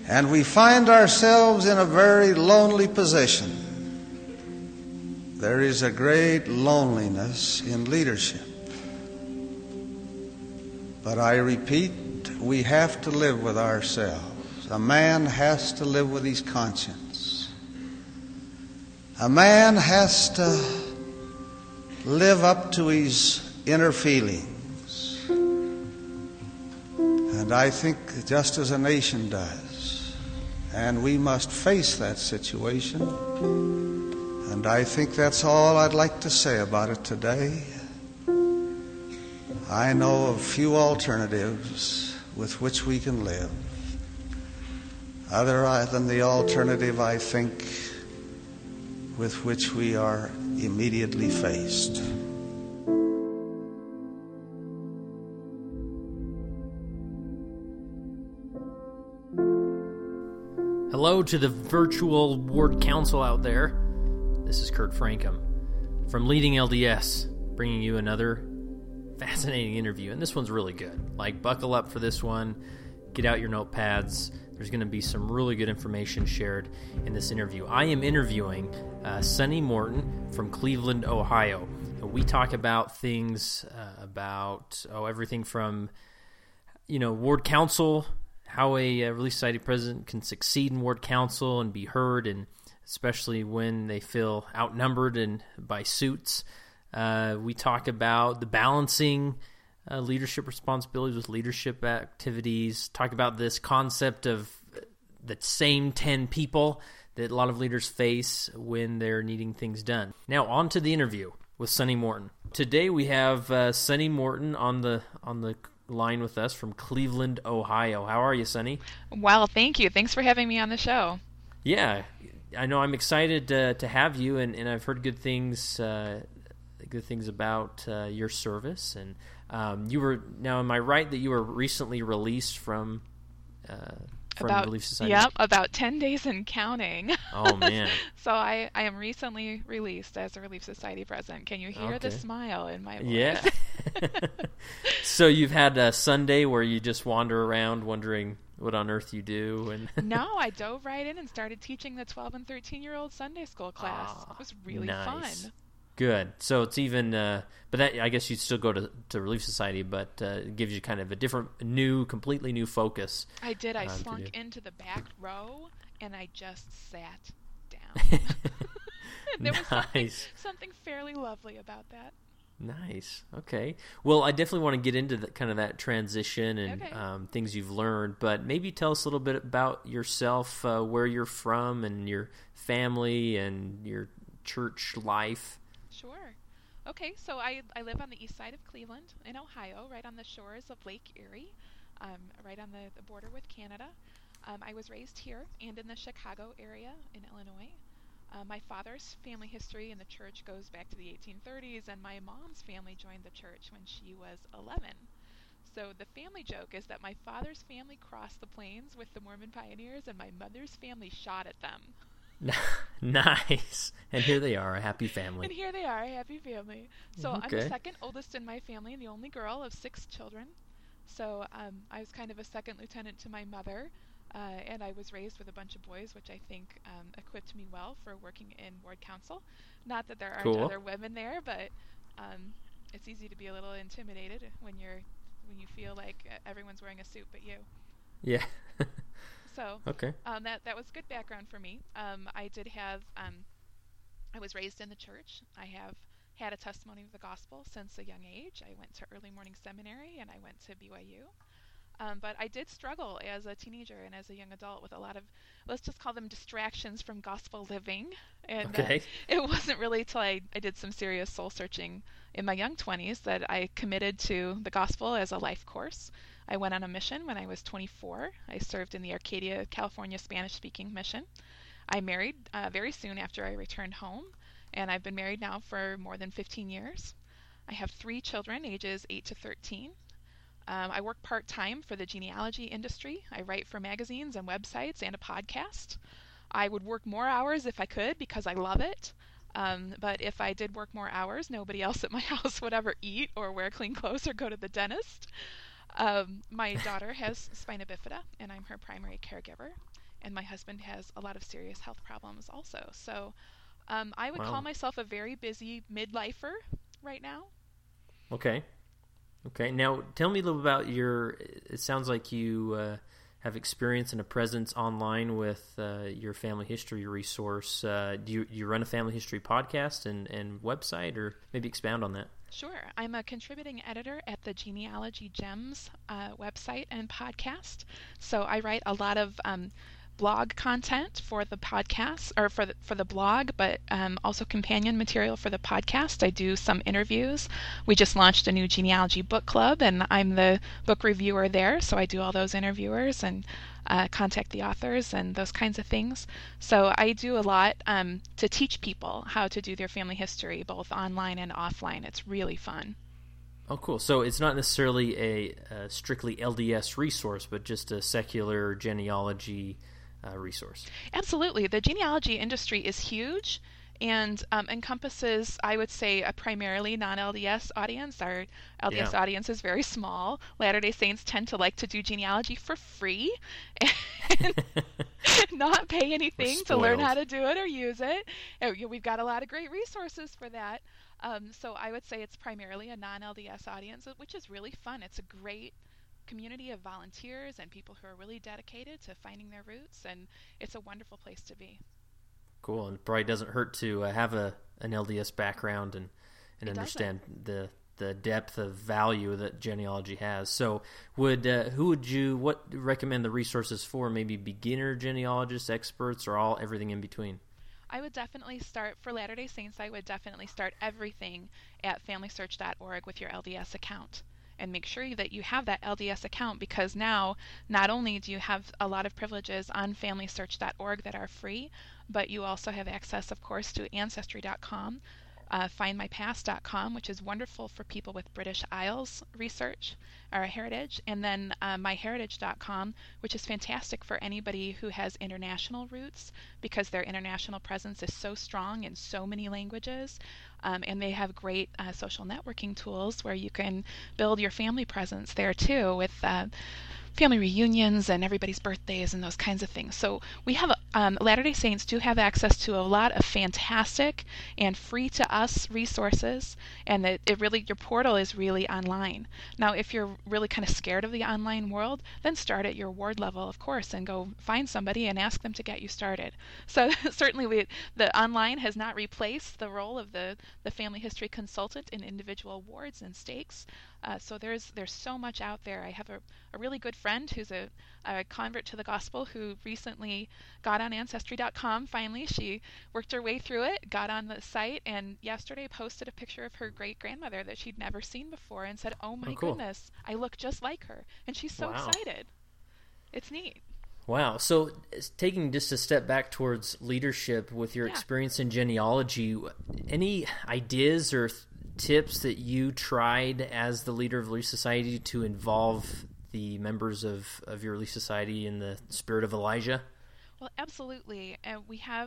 And we find ourselves in a very lonely position. There is a great loneliness in leadership. But I repeat, we have to live with ourselves. A man has to live with his conscience. A man has to live up to his inner feelings. And I think just as a nation does. And we must face that situation. And I think that's all I'd like to say about it today. I know of few alternatives with which we can live, other than the alternative, I think, with which we are immediately faced. Hello to the virtual ward council out there. This is Kurt Frankum from Leading LDS, bringing you another fascinating interview. And this one's really good. Like, buckle up for this one. Get out your notepads. There's going to be some really good information shared in this interview. I am interviewing Sonny Morton from Cleveland, Ohio. We talk about things everything from, ward council, how a Relief Society president can succeed in ward council and be heard, and especially when they feel outnumbered and by suits. We talk about the balancing leadership responsibilities with leadership activities, talk about this concept of the same 10 people that a lot of leaders face when they're needing things done. Now, on to the interview with Sonny Morton. Today we have Sonny Morton on the line with us from Cleveland, Ohio. How are you, Sonny? Well, thank you. Thanks for having me on the show. Yeah, I know I'm excited to have you, and I've heard good things about your service. And you were, now, am I right that you were recently released from Relief Society? Yep, about 10 days and counting. Oh, man. So I am recently released as a Relief Society president. Can you hear the smile in my voice? Yeah. So you've had a Sunday where you just wander around wondering what on earth you do? And No, I dove right in and started teaching the 12 and 13-year-old Sunday school class. It was really fun. Good. So it's even, but that, I guess you'd still go to Relief Society, but it gives you kind of a different, completely new focus. I did. I slunk into the back row, and I just sat down. There was something fairly lovely about that. Nice. Okay. Well, I definitely want to get into that transition and things you've learned, but maybe tell us a little bit about yourself, where you're from, and your family, and your church life. Sure. Okay, so I live on the east side of Cleveland in Ohio, right on the shores of Lake Erie, right on the border with Canada. I was raised here and in the Chicago area in Illinois. My father's family history in the church goes back to the 1830s, and my mom's family joined the church when she was 11. So the family joke is that my father's family crossed the plains with the Mormon pioneers, and my mother's family shot at them. Nice. And here they are, a happy family. So I'm the second oldest in my family and the only girl of 6 children. So I was kind of a second lieutenant to my mother, and I was raised with a bunch of boys, which I think equipped me well for working in ward council. Not that there aren't other women there, but it's easy to be a little intimidated when you feel like everyone's wearing a suit but you. Yeah. So that was good background for me. I did have, I was raised in the church. I have had a testimony of the gospel since a young age. I went to early morning seminary and I went to BYU. But I did struggle as a teenager and as a young adult with a lot of, let's just call them distractions from gospel living. And it wasn't really till I did some serious soul searching in my young 20s that I committed to the gospel as a life course. I went on a mission when I was 24. I served in the Arcadia, California Spanish-speaking mission. I married very soon after I returned home, and I've been married now for more than 15 years. I have 3 children, ages 8 to 13. I work part-time for the genealogy industry. I write for magazines and websites and a podcast. I would work more hours if I could because I love it. But if I did work more hours, nobody else at my house would ever eat or wear clean clothes or go to the dentist. My daughter has spina bifida, and I'm her primary caregiver. and my husband has a lot of serious health problems also. So I would call myself a very busy midlifer right now. Okay. Now, tell me a little about it sounds like you have experience and a presence online with your family history resource. Do you run a family history podcast and website, or maybe expound on that? Sure. I'm a contributing editor at the Genealogy Gems website and podcast. So I write a lot of blog content for the podcast, or for the blog, but also companion material for the podcast. I do some interviews. We just launched a new genealogy book club, and I'm the book reviewer there, so I do all those interviewers and contact the authors and those kinds of things. So I do a lot to teach people how to do their family history, both online and offline. It's really fun. Oh, cool. So it's not necessarily a strictly LDS resource, but just a secular genealogy resource. Absolutely. The genealogy industry is huge and encompasses, I would say, a primarily non-LDS audience. Our LDS audience is very small. Latter-day Saints tend to like to do genealogy for free and not pay anything to learn how to do it or use it. We've got a lot of great resources for that. So I would say it's primarily a non-LDS audience, which is really fun. It's a great community of volunteers and people who are really dedicated to finding their roots, and it's a wonderful place to be. Cool, and it probably doesn't hurt to have an LDS background and understand the depth of value that genealogy has. So, what would you recommend the resources for? Maybe beginner genealogists, experts, or everything in between? I would definitely start, for Latter-day Saints, I would definitely start everything at FamilySearch.org with your LDS account. And make sure that you have that LDS account, because now not only do you have a lot of privileges on FamilySearch.org that are free, but you also have access, of course, to Ancestry.com, FindMyPast.com, which is wonderful for people with British Isles research or heritage, and then MyHeritage.com, which is fantastic for anybody who has international roots, because their international presence is so strong in so many languages. And they have great social networking tools where you can build your family presence there too, with family reunions and everybody's birthdays and those kinds of things. So we have Latter-day Saints do have access to a lot of fantastic and free to us resources, and it really, your portal is really online. Now, if you're really kind of scared of the online world, then start at your ward level, of course, and go find somebody and ask them to get you started. So certainly the online has not replaced the role of the family history consultant in individual wards and stakes. So there's so much out there. I have a really good friend who's a convert to the gospel who recently got on Ancestry.com. Finally, she worked her way through it, got on the site, and yesterday posted a picture of her great-grandmother that she'd never seen before and said, "Oh my goodness, I look just like her." And she's so excited. It's neat. Wow. So taking just a step back towards leadership with your experience in genealogy, any ideas or tips that you tried as the leader of Relief Society to involve the members of your Relief Society in the spirit of Elijah? Well, absolutely. We have,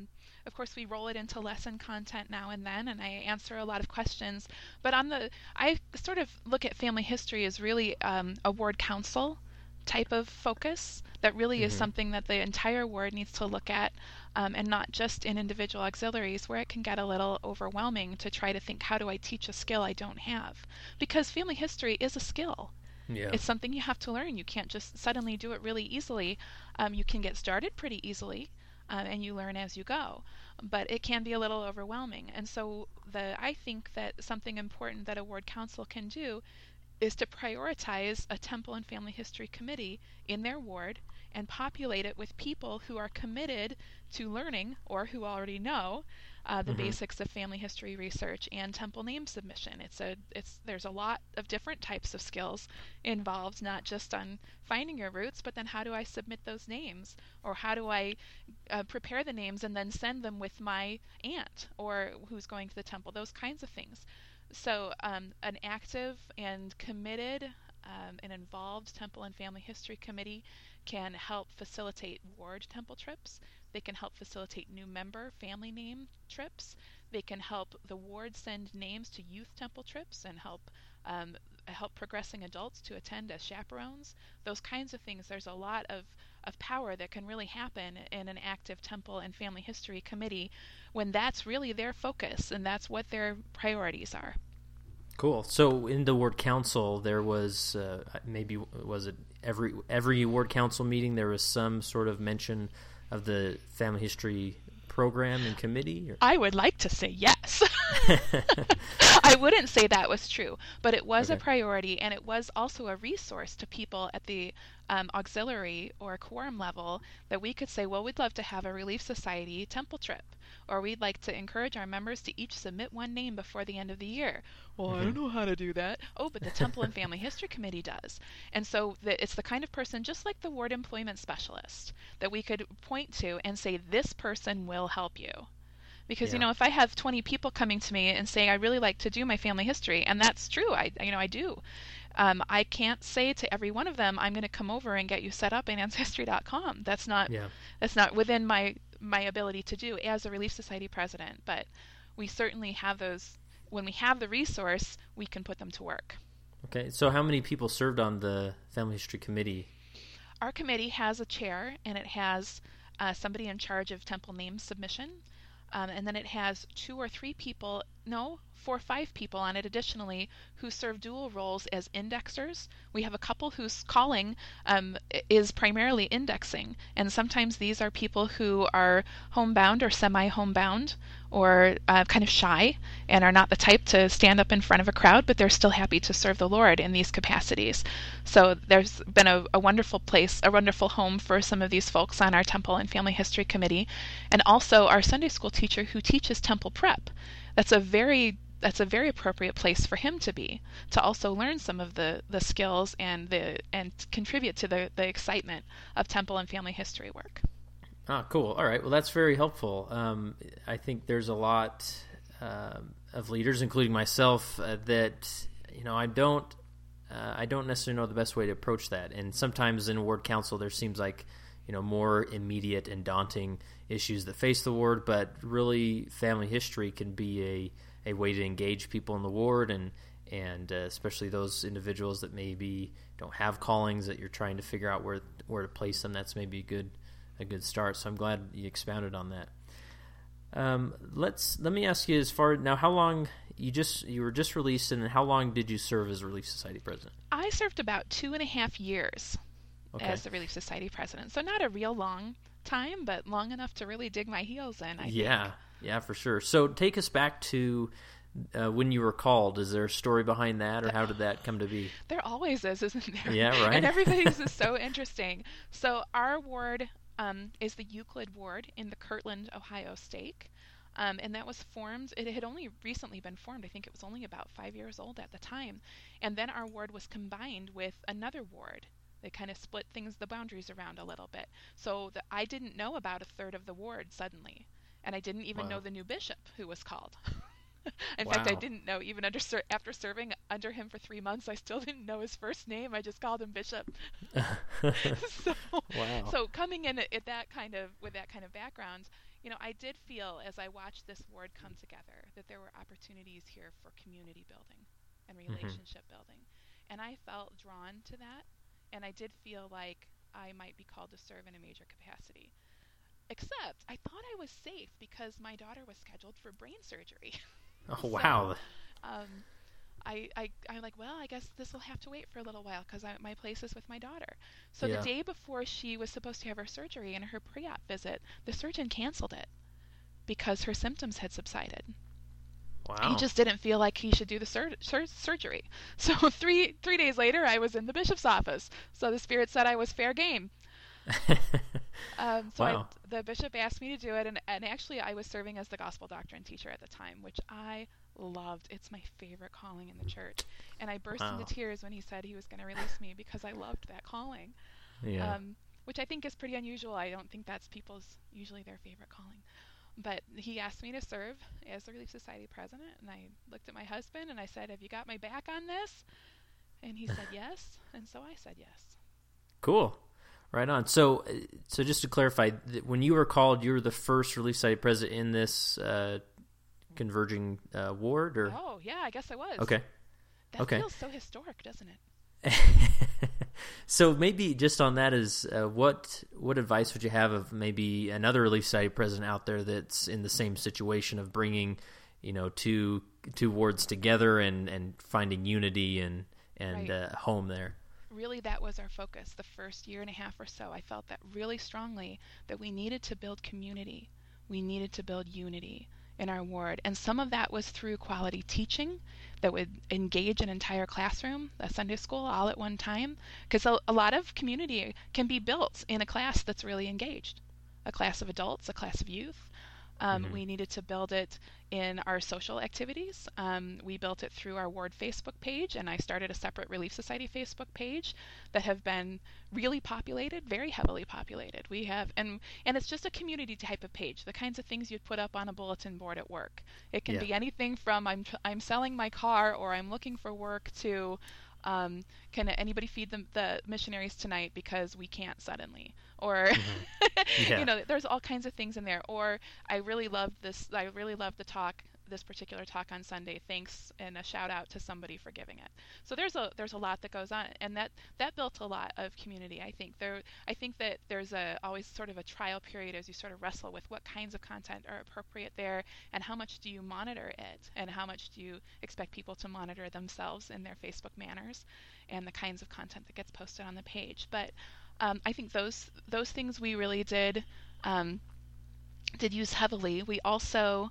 of course, we roll it into lesson content now and then, and I answer a lot of questions. But I sort of look at family history as really a ward council type of focus that really is something that the entire ward needs to look at, and not just in individual auxiliaries, where it can get a little overwhelming to try to think, how do I teach a skill I don't have? Because family history is a skill. Yeah. It's something you have to learn. You can't just suddenly do it really easily. You can get started pretty easily, and you learn as you go. But it can be a little overwhelming. And so I think that something important that a ward council can do is to prioritize a temple and family history committee in their ward and populate it with people who are committed to learning, or who already know the basics of family history research and temple name submission. There's a lot of different types of skills involved, not just on finding your roots, but then how do I submit those names, or how do I prepare the names and then send them with my aunt or who's going to the temple, those kinds of things. So an active and committed and involved temple and family history committee can help facilitate ward temple trips. They can help facilitate new member family name trips. They can help the ward send names to youth temple trips and help progressing adults to attend as chaperones. Those kinds of things. There's a lot of of power that can really happen in an active temple and family history committee when that's really their focus and that's what their priorities are. Cool. So in the ward council, there was was it every ward council meeting there was some sort of mention of the family history program and committee? Or? I would like to say yes. I wouldn't say that was true, but it was a priority, and it was also a resource to people at the auxiliary or quorum level that we could say, well, we'd love to have a Relief Society temple trip, or we'd like to encourage our members to each submit one name before the end of the year. Well, I don't know how to do that. Oh, but the Temple and Family History Committee does. And so it's the kind of person, just like the ward employment specialist, that we could point to and say, this person will help you. Because, if I have 20 people coming to me and saying, I really like to do my family history, and that's true, I do. I can't say to every one of them, I'm going to come over and get you set up in Ancestry.com. That's not within my ability to do as a Relief Society president. But we certainly have those. When we have the resource, we can put them to work. Okay, so how many people served on the Family History Committee? Our committee has a chair, and it has somebody in charge of temple name submission. And then it has 4 or 5 people on it additionally who serve dual roles as indexers. We have a couple whose calling is primarily indexing, and sometimes these are people who are homebound or semi-homebound or kind of shy and are not the type to stand up in front of a crowd, but they're still happy to serve the Lord in these capacities. So there's been a wonderful place, a wonderful home for some of these folks on our Temple and Family History Committee, and also our Sunday school teacher who teaches temple prep. That's a very appropriate place for him to be, to also learn some of the skills and contribute to the excitement of temple and family history work. Ah, cool. All right. Well, that's very helpful. I think there's a lot of leaders, including myself, that I don't necessarily know the best way to approach that. And sometimes in ward council, there seems like more immediate and daunting issues that face the ward, but really family history can be a way to engage people in the ward, and especially those individuals that maybe don't have callings that you're trying to figure out where to place them. That's maybe a good start. So I'm glad you expounded on that. Let me ask you, as far now, how long you were just released, and how long did you serve as Relief Society president? I served about 2.5 years as the Relief Society president. So not a real long time, but long enough to really dig my heels in, I think. Yeah, for sure. So take us back to when you were called. Is there a story behind that, or how did that come to be? There always is, isn't there? Yeah, right. And everybody's is so interesting. So our ward is the Euclid ward in the Kirtland, Ohio stake. And that was formed, it had only recently been formed. I think it was only about 5 years old at the time. And then our ward was combined with another ward. They kind of split the boundaries around a little bit. So I didn't know about a third of the ward suddenly. And I didn't even know the new bishop who was called. In fact, I didn't know, even after serving under him for 3 months, I still didn't know his first name. I just called him Bishop. So coming in with that kind of background, I did feel as I watched this ward come together that there were opportunities here for community building and relationship building. And I felt drawn to that, and I did feel like I might be called to serve in a major capacity. Except I thought I was safe because my daughter was scheduled for brain surgery. Oh, wow. I'm like, well, I guess this will have to wait for a little while because my place is with my daughter. So the day before she was supposed to have her surgery and her pre-op visit, the surgeon canceled it because her symptoms had subsided. Wow. He just didn't feel like he should do the surgery. So three days later, I was in the bishop's office. So the Spirit said I was fair game. The bishop asked me to do it, and actually I was serving as the gospel doctrine teacher at the time, which I loved. It's my favorite calling in the church, and I burst into tears when he said he was going to release me because I loved that calling, which I think is pretty unusual. I don't think that's usually their favorite calling. But he asked me to serve as the Relief Society president, and I looked at my husband and I said, have you got my back on this? And he said yes, and so I said yes. Cool. Right on. So just to clarify, when you were called, you were the first Relief Society president in this converging ward? Or? Oh, yeah, I guess I was. Okay. That feels so historic, doesn't it? So maybe just on that is what advice would you have of maybe another Relief Society president out there that's in the same situation of bringing, two wards together and finding unity and right. Home there? Really, that was our focus the first year and a half or so. I felt that really strongly, that we needed to build community. We needed to build unity in our ward. And some of that was through quality teaching that would engage an entire classroom, a Sunday school, all at one time. Because a lot of community can be built in a class that's really engaged. A class of adults, a class of youth. We needed to build it in our social activities. We built it through our ward Facebook page, and I started a separate Relief Society Facebook page that have been really populated, very heavily populated. We have, and it's just a community type of page, the kinds of things you'd put up on a bulletin board at work. It can be anything from I'm selling my car, or I'm looking for work, to can anybody feed the missionaries tonight because we can't suddenly, or there's all kinds of things in there. Or I really loved the talk, this particular talk on Sunday, thanks, and a shout out to somebody for giving it. So there's a lot that goes on, and that built a lot of community. I think that there's always sort of a trial period as you sort of wrestle with what kinds of content are appropriate there, and how much do you monitor it, and how much do you expect people to monitor themselves in their Facebook manners, and the kinds of content that gets posted on the page. But I think those things we really did use heavily. We also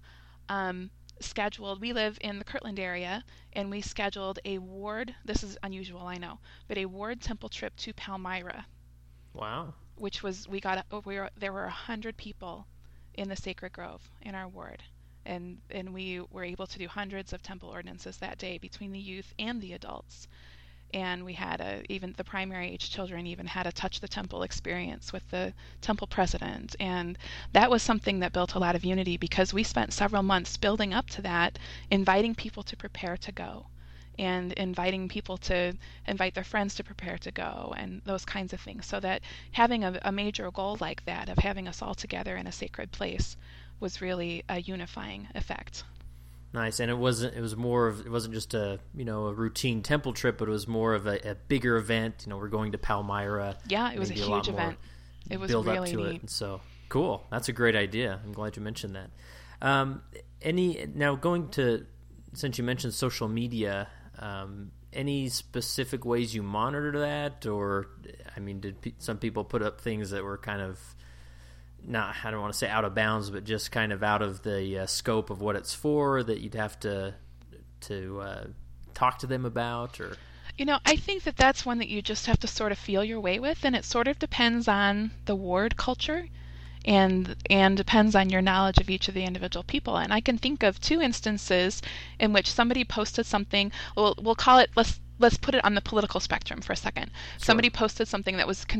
we live in the Kirtland area, and we scheduled a ward, this is unusual, I know, but a ward temple trip to Palmyra. Wow. Which was, there were 100 people in the Sacred Grove in our ward, and we were able to do hundreds of temple ordinances that day between the youth and the adults. And we had even the primary age children even had a touch the temple experience with the temple president. And that was something that built a lot of unity, because we spent several months building up to that, inviting people to prepare to go, and inviting people to invite their friends to prepare to go, and those kinds of things. So that having a major goal like that, of having us all together in a sacred place, was really a unifying effect. Nice. And it wasn't just a routine temple trip, but it was more of a bigger event. We're going to Palmyra. Yeah, it was a huge event. It was build really up to neat. It. And so cool. That's a great idea. I'm glad you mentioned that. Now going to, since you mentioned social media, any specific ways you monitor that, or did some people put up things that were kind of, I don't want to say out of bounds, but just kind of out of the scope of what it's for, that you'd have to talk to them about? Or I think that that's one that you just have to sort of feel your way with, and it sort of depends on the ward culture, and depends on your knowledge of each of the individual people. And I can think of 2 instances in which somebody posted something. We'll call it, let's put it on the political spectrum for a second. Sure. Somebody posted something that was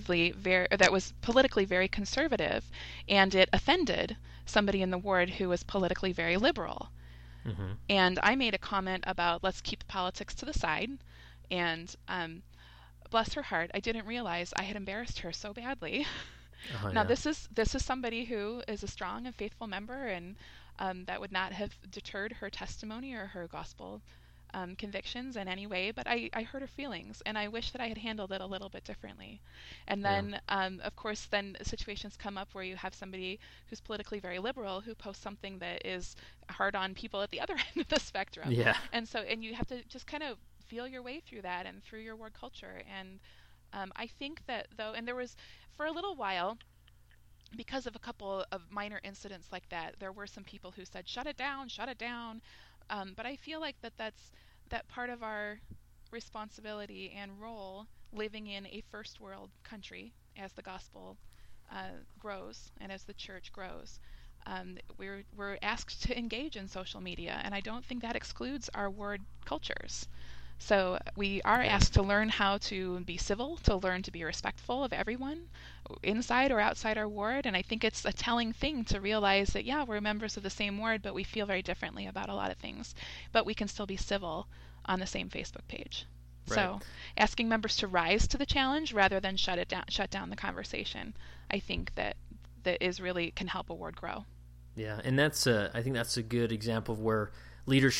politically very conservative, and it offended somebody in the ward who was politically very liberal. Mm-hmm. And I made a comment about, let's keep politics to the side. And bless her heart, I didn't realize I had embarrassed her so badly. Oh, now, yeah. This is somebody who is a strong and faithful member, and that would not have deterred her testimony or her gospel convictions in any way, but I hurt her feelings, and I wish that I had handled it a little bit differently. And then, of course, then situations come up where you have somebody who's politically very liberal who posts something that is hard on people at the other end of the spectrum. Yeah. And you have to just kind of feel your way through that and through your ward culture. And I think that, though, and there was, for a little while, because of a couple of minor incidents like that, there were some people who said, shut it down. But I feel like that's part of our responsibility and role, living in a first world country as the gospel grows and as the church grows. We're asked to engage in social media, and I don't think that excludes our word cultures. So we are asked to learn how to be civil, to learn to be respectful of everyone, inside or outside our ward. And I think it's a telling thing to realize that, yeah, we're members of the same ward, but we feel very differently about a lot of things. But we can still be civil on the same Facebook page. Right. So asking members to rise to the challenge rather than shut down the conversation, I think that is really can help a ward grow. Yeah, and I think that's a good example of where leadership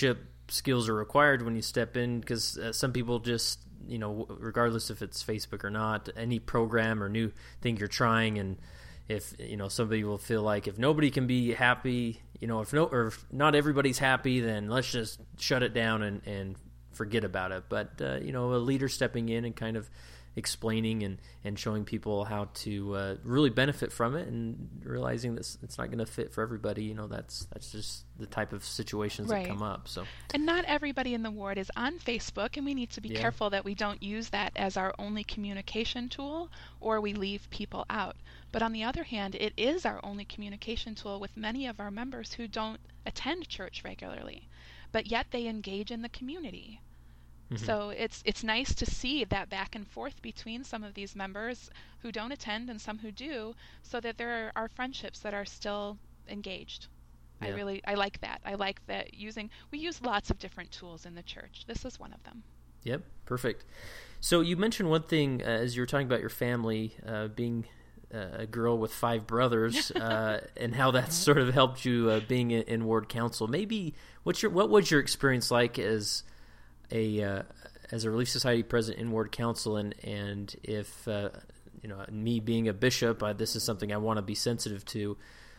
skills are required when you step in, because some people just, regardless if it's Facebook or not, any program or new thing you're trying, and if, somebody will feel like if nobody can be happy, if not everybody's happy, then let's just shut it down and forget about it. But, a leader stepping in and kind of explaining and showing people how to really benefit from it, and realizing that it's not going to fit for everybody. That's just the type of situations that come up. So, and not everybody in the ward is on Facebook, and we need to be careful that we don't use that as our only communication tool, or we leave people out. But on the other hand, it is our only communication tool with many of our members who don't attend church regularly, but yet they engage in the community. Mm-hmm. So it's nice to see that back and forth between some of these members who don't attend and some who do, so that there are friendships that are still engaged. Yeah. I like that. I like that we use lots of different tools in the church. This is one of them. Yep, perfect. So you mentioned one thing as you were talking about your family, being a girl with 5 brothers, and how that sort of helped you being in ward council. Maybe what was your experience like as a Relief Society president in ward council, and if me being a bishop, this is something I want to be sensitive to.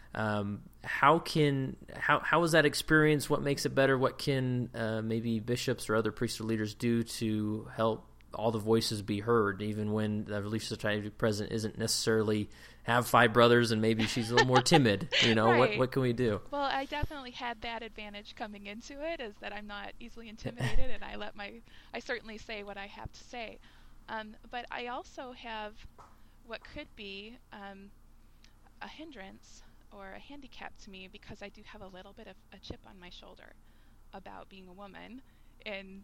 How was that experience? What makes it better? What can maybe bishops or other priesthood leaders do to help all the voices be heard, even when the Relief Society president isn't necessarily have 5 brothers and maybe she's a little more timid? Right. What can we do? Well, I definitely had that advantage coming into it, is that I'm not easily intimidated, and I certainly say what I have to say. But I also have what could be a hindrance or a handicap to me, because I do have a little bit of a chip on my shoulder about being a woman, and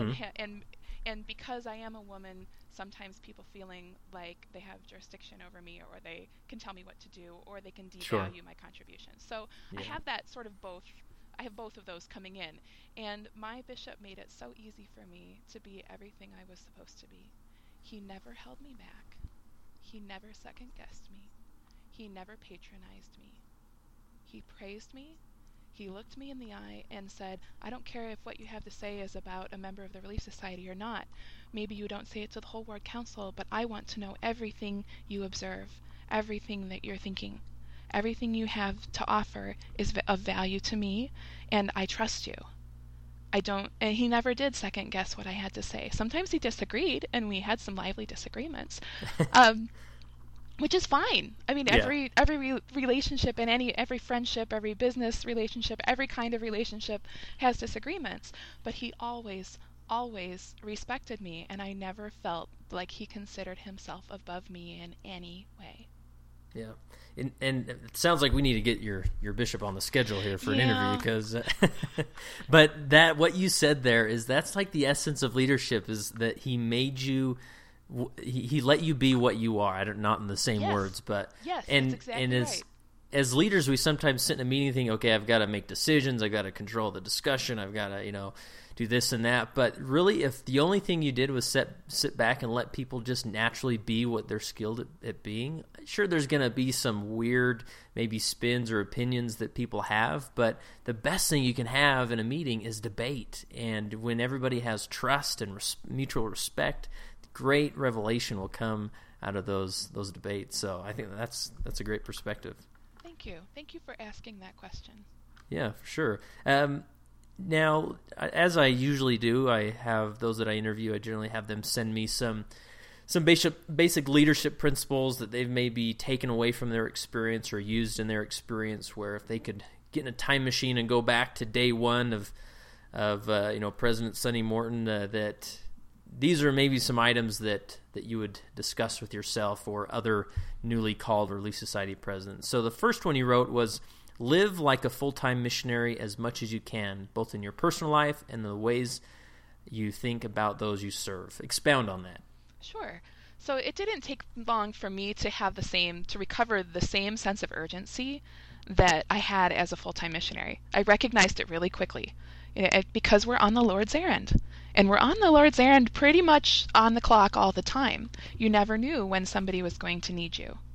and because I am a woman, sometimes people feeling like they have jurisdiction over me, or they can tell me what to do, or they can devalue my contribution. So I have that sort of both. I have both of those coming in, and my bishop made it so easy for me to be everything I was supposed to be. He never held me back. He never second-guessed me. He never patronized me. He praised me. He looked me in the eye and said, I don't care if what you have to say is about a member of the Relief Society or not. Maybe you don't say it to the whole ward council, but I want to know everything you observe, everything that you're thinking. Everything you have to offer is of value to me, and I trust you. And he never did second guess what I had to say. Sometimes he disagreed, and we had some lively disagreements. Which is fine. I mean, every relationship and every friendship, every business relationship, every kind of relationship has disagreements. But he always respected me, and I never felt like he considered himself above me in any way. Yeah, and it sounds like we need to get your bishop on the schedule here for an interview, because. But what you said there that's like the essence of leadership, is that he made you. He let you be what you are. Not in the same words, but that's exactly right. As leaders, we sometimes sit in a meeting thinking, okay, I've got to make decisions, I've got to control the discussion, I've got to do this and that. But really, if the only thing you did was sit back and let people just naturally be what they're skilled at being, sure, there's going to be some weird maybe spins or opinions that people have, but the best thing you can have in a meeting is debate. And when everybody has trust and mutual respect, great revelation will come out of those debates. So I think that's a great perspective. Thank you for asking that question. Yeah, for sure. Now, as I usually do, I have those that I interview, I generally have them send me some basic leadership principles that they've maybe taken away from their experience or used in their experience, where if they could get in a time machine and go back to day one of President Sonny Morton, that these are maybe some items that you would discuss with yourself or other newly called Relief Society presidents. So the first one you wrote was, live like a full-time missionary as much as you can, both in your personal life and the ways you think about those you serve. Expound on that. Sure. So it didn't take long for me to recover the same sense of urgency that I had as a full-time missionary. I recognized it really quickly, because we're on the Lord's errand. And we're on the Lord's errand pretty much on the clock all the time. You never knew when somebody was going to need you.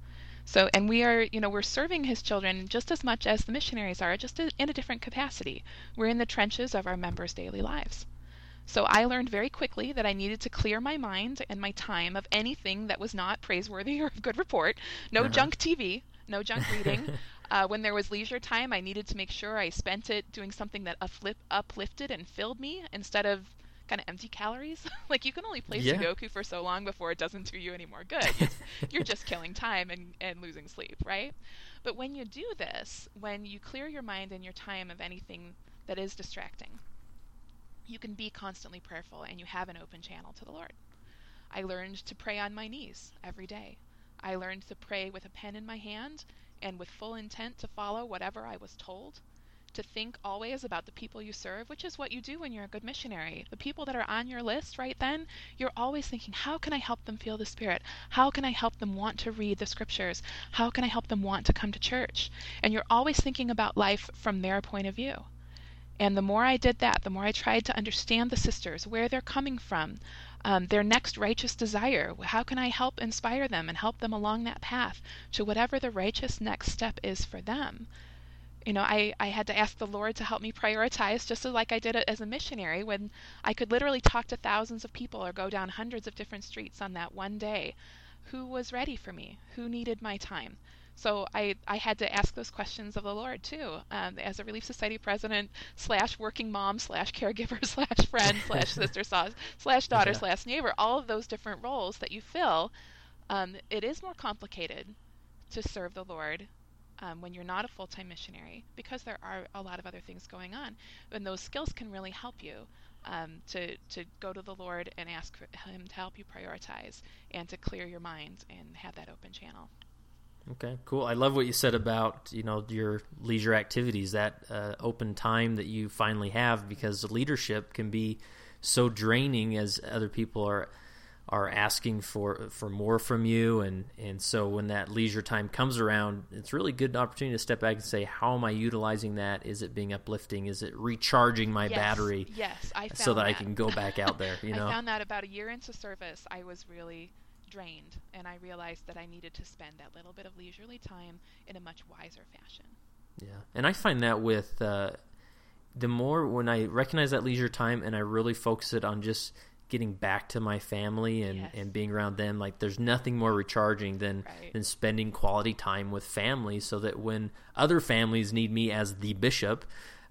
So, and we are, we're serving his children just as much as the missionaries are, just in a different capacity. We're in the trenches of our members' daily lives. So I learned very quickly that I needed to clear my mind and my time of anything that was not praiseworthy or of good report. No junk TV, no junk reading. When there was leisure time, I needed to make sure I spent it doing something that uplifted and filled me instead of kind of empty calories. Like, you can only play Sudoku for so long before it doesn't do you any more good. You're just killing time and losing sleep, right? But when you do this, when you clear your mind and your time of anything that is distracting, you can be constantly prayerful and you have an open channel to the Lord. I learned to pray on my knees every day. I learned to pray with a pen in my hand and with full intent to follow whatever I was told. To think always about the people you serve, which is what you do when you're a good missionary. The people that are on your list right then, you're always thinking, how can I help them feel the Spirit? How can I help them want to read the scriptures? How can I help them want to come to church? And you're always thinking about life from their point of view. And the more I did that, the more I tried to understand the sisters, where they're coming from, their next righteous desire. How can I help inspire them and help them along that path to whatever the righteous next step is for them? I had to ask the Lord to help me prioritize, just like I did it as a missionary, when I could literally talk to thousands of people or go down hundreds of different streets on that one day. Who was ready for me? Who needed my time? So I had to ask those questions of the Lord too, as a Relief Society president / working mom / caregiver / friend / sister / daughter / neighbor. All of those different roles that you fill, it is more complicated to serve the Lord when you're not a full-time missionary, because there are a lot of other things going on. And those skills can really help you to go to the Lord and ask for Him to help you prioritize and to clear your mind and have that open channel. Okay, cool. I love what you said about, your leisure activities, that open time that you finally have, because leadership can be so draining as other people are asking for more from you, and so when that leisure time comes around, it's really good opportunity to step back and say, how am I utilizing that? Is it being uplifting? Is it recharging my battery? Yes, I found so that I can go back out there. I found that about a year into service, I was really drained, and I realized that I needed to spend that little bit of leisurely time in a much wiser fashion. Yeah, and I find that with the more, when I recognize that leisure time and I really focus it on just getting back to my family and being around them, like, there's nothing more recharging than spending quality time with family, so that when other families need me as the bishop,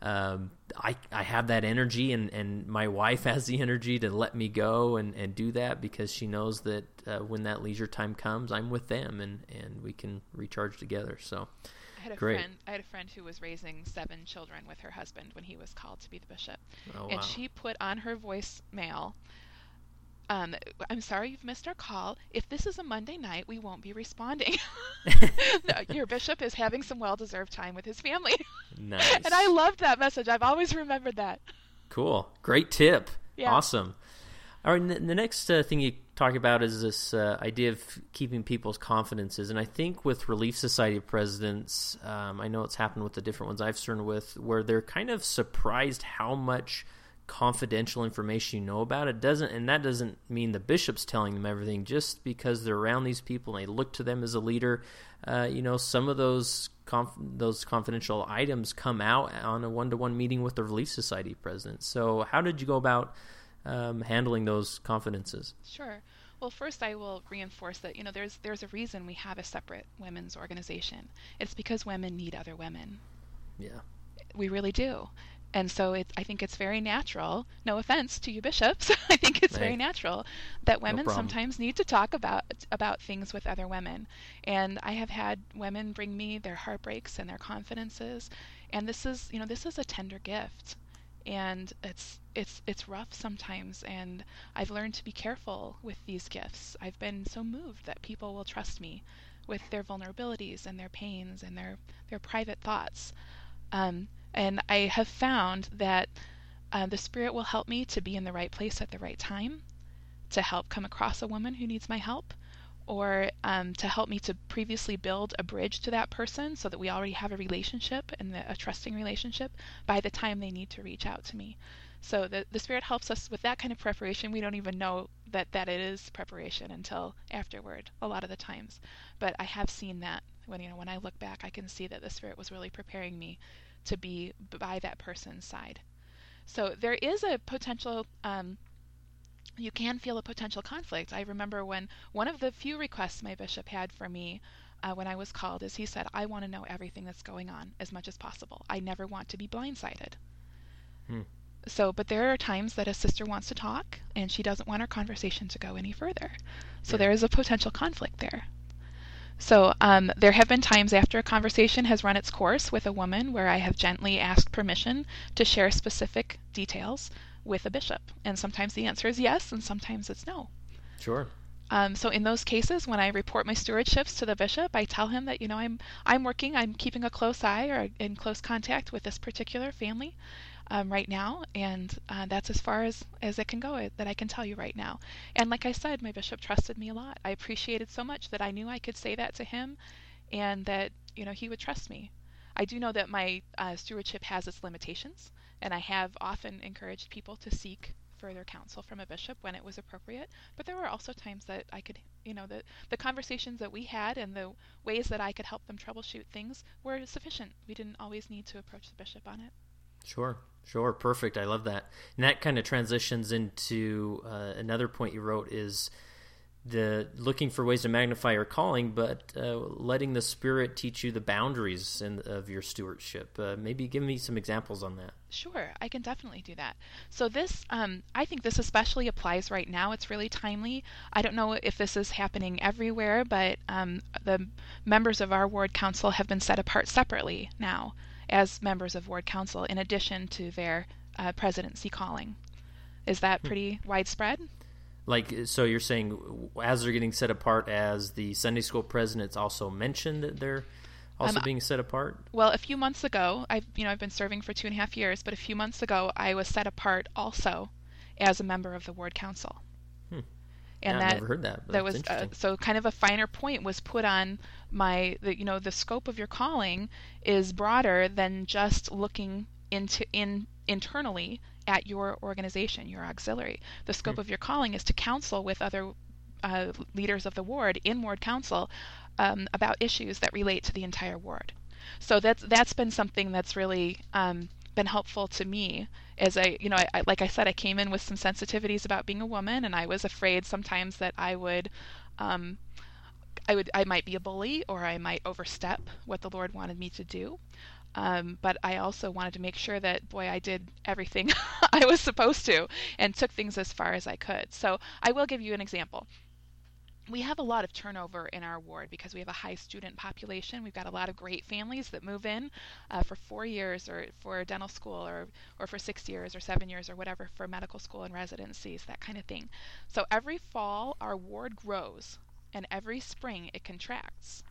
I have that energy, and my wife has the energy to let me go and do that, because she knows that when that leisure time comes, I'm with them and we can recharge together. So I had a friend who was raising 7 children with her husband when he was called to be the bishop. Oh, and wow. She put on her voicemail, I'm sorry you've missed our call. If this is a Monday night, we won't be responding. Your bishop is having some well-deserved time with his family. Nice. And I loved that message. I've always remembered that. Cool. Great tip. Yeah. Awesome. All right, the next thing you talk about is this idea of keeping people's confidences. And I think with Relief Society presidents, I know it's happened with the different ones I've served with, where they're kind of surprised how much confidential information you know about it. That doesn't mean the bishop's telling them everything. Just because they're around these people and they look to them as a leader, some of those confidential items come out on a one-to-one meeting with the Relief Society president. So how did you go about handling those confidences? Sure. Well, first I will reinforce that there's a reason we have a separate women's organization. It's because women need other women. Yeah, we really do. And so I think it's very natural, no offense to you bishops, I think it's very natural that women sometimes need to talk about things with other women. And I have had women bring me their heartbreaks and their confidences, and this is a tender gift. And it's rough sometimes, and I've learned to be careful with these gifts. I've been so moved that people will trust me with their vulnerabilities and their pains and their private thoughts. And I have found that the Spirit will help me to be in the right place at the right time, to help come across a woman who needs my help, or to help me to previously build a bridge to that person so that we already have a relationship and a trusting relationship by the time they need to reach out to me. So the Spirit helps us with that kind of preparation. We don't even know that it is preparation until afterward a lot of the times. But I have seen that when I look back, I can see that the Spirit was really preparing me to be by that person's side. So there is a potential, you can feel a potential conflict. I remember when one of the few requests my bishop had for me when I was called is he said, I want to know everything that's going on as much as possible. I never want to be blindsided. So, but there are times that a sister wants to talk and she doesn't want our conversation to go any further. So there is a potential conflict there. So there have been times after a conversation has run its course with a woman where I have gently asked permission to share specific details with a bishop. And sometimes the answer is yes, and sometimes it's no. Sure. So in those cases, when I report my stewardships to the bishop, I tell him that, I'm keeping a close eye or in close contact with this particular family right now, and that's as far as it can go that I can tell you right now. And like I said, my bishop trusted me a lot. I appreciated so much that I knew I could say that to him, and that he would trust me. I do know that my stewardship has its limitations, and I have often encouraged people to seek further counsel from a bishop when it was appropriate. But there were also times that I could, the conversations that we had and the ways that I could help them troubleshoot things were sufficient. We didn't always need to approach the bishop on it. Sure. Perfect. I love that. And that kind of transitions into another point you wrote is the looking for ways to magnify your calling, but letting the Spirit teach you the boundaries of your stewardship. Maybe give me some examples on that. Sure, I can definitely do that. So this, I think this especially applies right now. It's really timely. I don't know if this is happening everywhere, but the members of our ward council have been set apart separately now as members of ward council in addition to their presidency calling. Is that pretty widespread? So you're saying as they're getting set apart, as the Sunday school presidents also mentioned that they're also being set apart? Well, a few months ago, I've been serving for 2.5 years, but a few months ago I was set apart also as a member of the ward council. And I've never heard that. That was so kind of a finer point was put on the scope of your calling is broader than just looking internally at your organization, your auxiliary. The scope of your calling is to counsel with other leaders of the ward in ward council about issues that relate to the entire ward. So that's been something that's really been helpful to me. As I like I said, I came in with some sensitivities about being a woman, and I was afraid sometimes that I might be a bully, or I might overstep what the Lord wanted me to do. But I also wanted to make sure that, I did everything I was supposed to and took things as far as I could. So I will give you an example. We have a lot of turnover in our ward because we have a high student population. We've got a lot of great families that move in for 4 years or for dental school or for 6 years or 7 years or whatever for medical school and residencies, that kind of thing. So every fall our ward grows and every spring it contracts.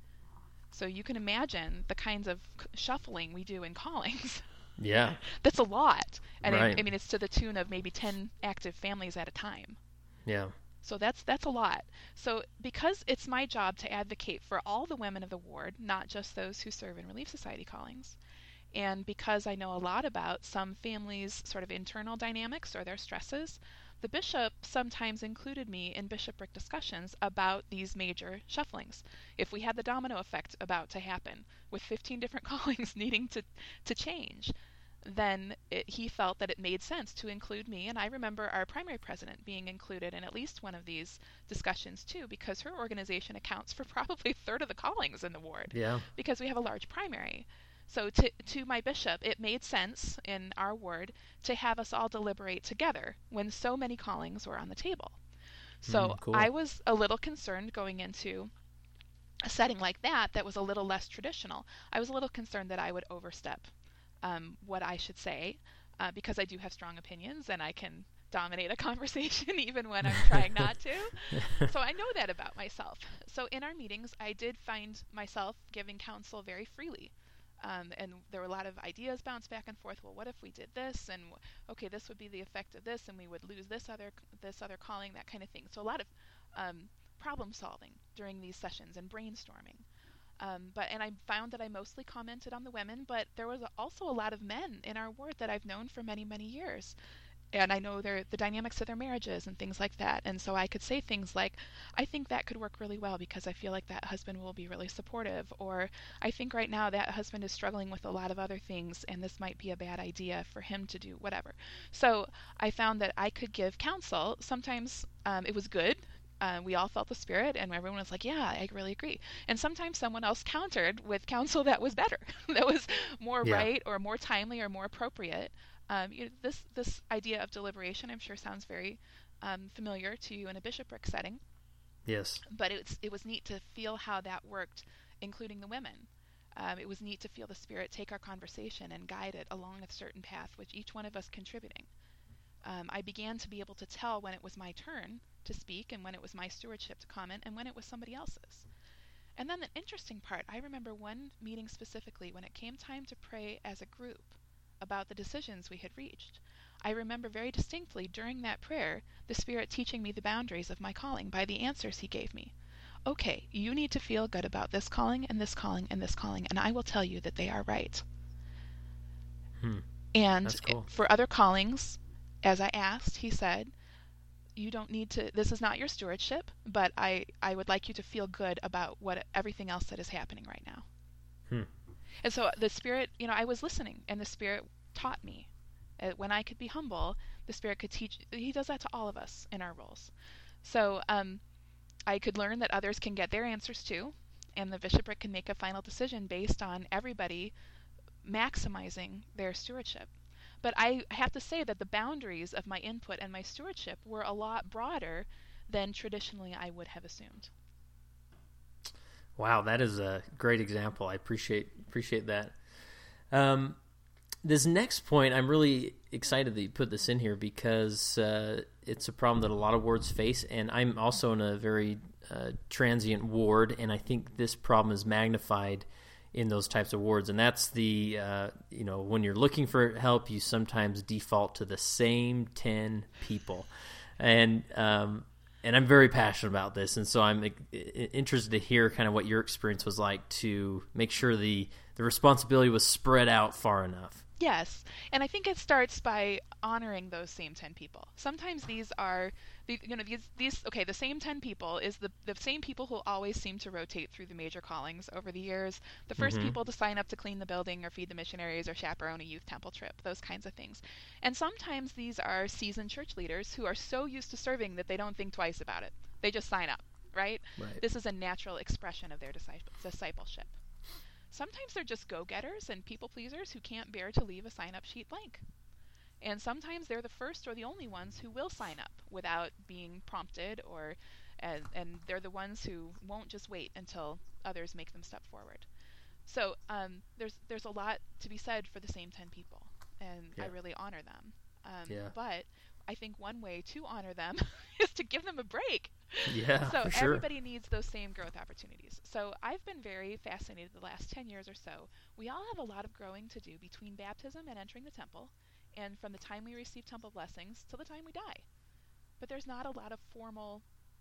So you can imagine the kinds of shuffling we do in callings. Yeah. That's a lot. And right. I mean, it's to the tune of maybe 10 active families at a time. Yeah. So that's a lot. So because it's my job to advocate for all the women of the ward, not just those who serve in Relief Society callings, and because I know a lot about some families' sort of internal dynamics or their stresses, the bishop sometimes included me in bishopric discussions about these major shufflings. If we had the domino effect about to happen with 15 different callings needing to change, then he felt that it made sense to include me. And I remember our primary president being included in at least one of these discussions too, because her organization accounts for probably a third of the callings in the ward. Yeah. Because we have a large primary. So to my bishop, it made sense in our ward to have us all deliberate together when so many callings were on the table. So cool. I was a little concerned going into a setting like that was a little less traditional. I was a little concerned that I would overstep what I should say because I do have strong opinions and I can dominate a conversation even when I'm trying not to. So I know that about myself. So in our meetings, I did find myself giving counsel very freely. And there were a lot of ideas bounced back and forth. Well, what if we did this? And okay, this would be the effect of this, and we would lose this other calling, that kind of thing. So a lot of problem solving during these sessions and brainstorming. And I found that I mostly commented on the women, but there was also a lot of men in our ward that I've known for many, many years. And I know the dynamics of their marriages and things like that. And so I could say things like, I think that could work really well because I feel like that husband will be really supportive. Or I think right now that husband is struggling with a lot of other things and this might be a bad idea for him to do whatever. So I found that I could give counsel. Sometimes it was good. We all felt the Spirit, and everyone was like, yeah, I really agree. And sometimes someone else countered with counsel that was better, that was more right or more timely or more appropriate. This idea of deliberation, I'm sure, sounds very familiar to you in a bishopric setting. Yes. But it was neat to feel how that worked, including the women. It was neat to feel the Spirit take our conversation and guide it along a certain path, with each one of us contributing. I began to be able to tell when it was my turn to speak and when it was my stewardship to comment and when it was somebody else's. And then the interesting part, I remember one meeting specifically when it came time to pray as a group about the decisions we had reached. I remember very distinctly during that prayer the Spirit teaching me the boundaries of my calling by the answers he gave me. Okay, you need to feel good about this calling and this calling and this calling, and I will tell you that they are right. And that's cool. For other callings, as I asked, he said, you don't need to, this is not your stewardship, but I would like you to feel good about everything else that is happening right now. And so the Spirit, I was listening, and the Spirit taught me. When I could be humble, the Spirit could teach. He does that to all of us in our roles. So I could learn that others can get their answers too, and the bishopric can make a final decision based on everybody maximizing their stewardship. But I have to say that the boundaries of my input and my stewardship were a lot broader than traditionally I would have assumed. Wow, that is a great example. I appreciate that. This next point, I'm really excited that you put this in here because it's a problem that a lot of wards face, and I'm also in a very transient ward, and I think this problem is magnified in those types of wards, and that's the when you're looking for help, you sometimes default to the same 10 people, and I'm very passionate about this, and so I'm interested to hear kind of what your experience was like to make sure the responsibility was spread out far enough. Yes, and I think it starts by honoring those same 10 people. Sometimes these are, the same 10 people is the same people who always seem to rotate through the major callings over the years. The first people to sign up to clean the building or feed the missionaries or chaperone a youth temple trip, those kinds of things. And sometimes these are seasoned church leaders who are so used to serving that they don't think twice about it. They just sign up, right? This is a natural expression of their discipleship. Sometimes they're just go-getters and people-pleasers who can't bear to leave a sign-up sheet blank. And sometimes they're the first or the only ones who will sign up without being prompted, and they're the ones who won't just wait until others make them step forward. So there's a lot to be said for the same 10 people, and I really honor them. But I think one way to honor them is to give them a break. Yeah, so for sure. Everybody needs those same growth opportunities. So I've been very fascinated the last 10 years or so. We all have a lot of growing to do between baptism and entering the temple, and from the time we receive temple blessings till the time we die. But there's not a lot of formal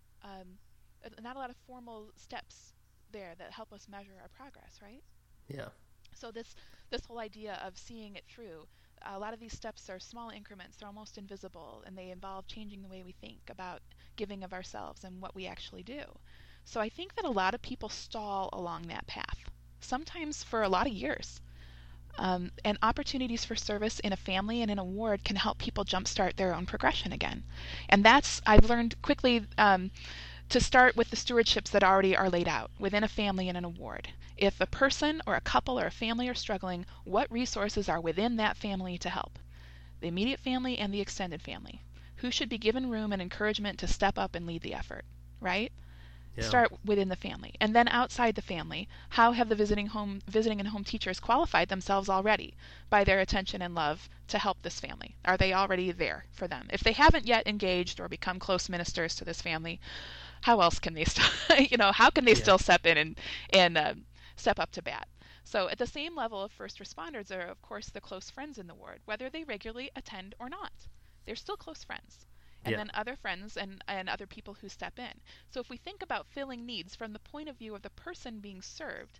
steps there that help us measure our progress, right? Yeah. So this whole idea of seeing it through, a lot of these steps are small increments. They're almost invisible, and they involve changing the way we think about giving of ourselves and what we actually do. So I think that a lot of people stall along that path, sometimes for a lot of years. And opportunities for service in a family and in a ward can help people jumpstart their own progression again. And I've learned quickly to start with the stewardships that already are laid out within a family and in a ward. If a person or a couple or a family are struggling, what resources are within that family to help? The immediate family and the extended family. Who should be given room and encouragement to step up and lead the effort, right? Yeah. Start within the family. And then outside the family, how have the visiting and home teachers qualified themselves already by their attention and love to help this family? Are they already there for them? If they haven't yet engaged or become close ministers to this family, how else can they how can they still step in and step up to bat? So at the same level of first responders are, of course, the close friends in the ward, whether they regularly attend or not. They're still close friends. And then other friends and other people who step in. So if we think about filling needs from the point of view of the person being served,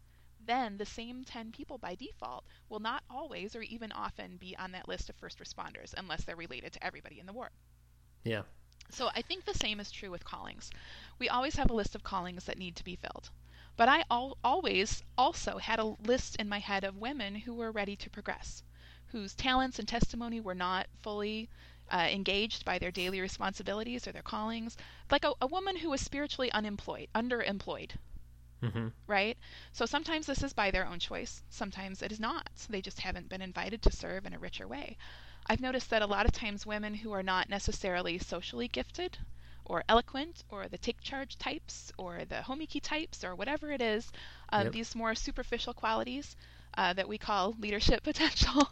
then the same 10 people by default will not always or even often be on that list of first responders unless they're related to everybody in the ward. Yeah. So I think the same is true with callings. We always have a list of callings that need to be filled. But I always also had a list in my head of women who were ready to progress, whose talents and testimony were not fully engaged by their daily responsibilities or their callings. Like a woman who was spiritually underemployed. Mm-hmm. Right? So sometimes this is by their own choice. Sometimes it is not. They just haven't been invited to serve in a richer way. I've noticed that a lot of times women who are not necessarily socially gifted or eloquent or the take charge types or the homiki types or whatever it is, these more superficial qualities that we call leadership potential,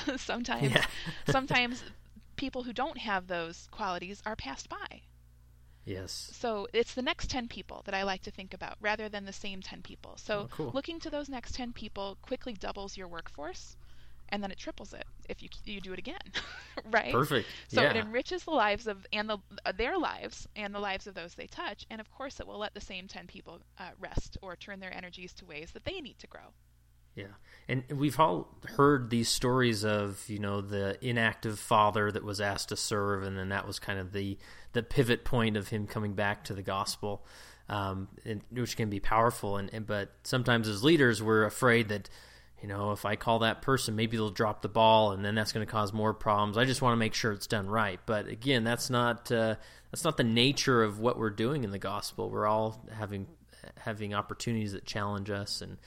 sometimes people who don't have those qualities are passed by. Yes. So it's the next 10 people that I like to think about rather than the same 10 people. So cool. Looking to those next 10 people quickly doubles your workforce, and then it triples it if you do it again, right? Perfect. So it enriches the lives of their lives and the lives of those they touch, and of course it will let the same 10 people rest or turn their energies to ways that they need to grow. Yeah, and we've all heard these stories of, the inactive father that was asked to serve, and then that was kind of the pivot point of him coming back to the gospel, which can be powerful. But sometimes as leaders, we're afraid that, if I call that person, maybe they'll drop the ball, and then that's going to cause more problems. I just want to make sure it's done right. But again, that's not the nature of what we're doing in the gospel. We're all having opportunities that challenge us and